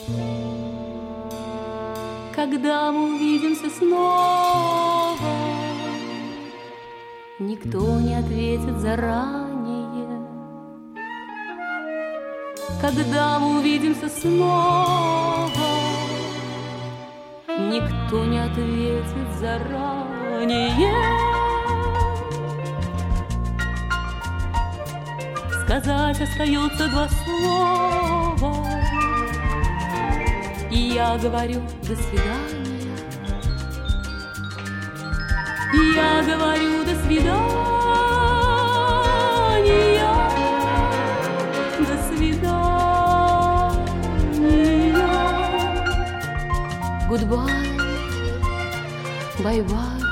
Когда мы увидимся снова, никто не ответит заранее. Когда мы увидимся снова, никто не ответит заранее. Сказать остается два слова, и я говорю до свидания. Я говорю до свидания, до свидания. Goodbye, bye-bye.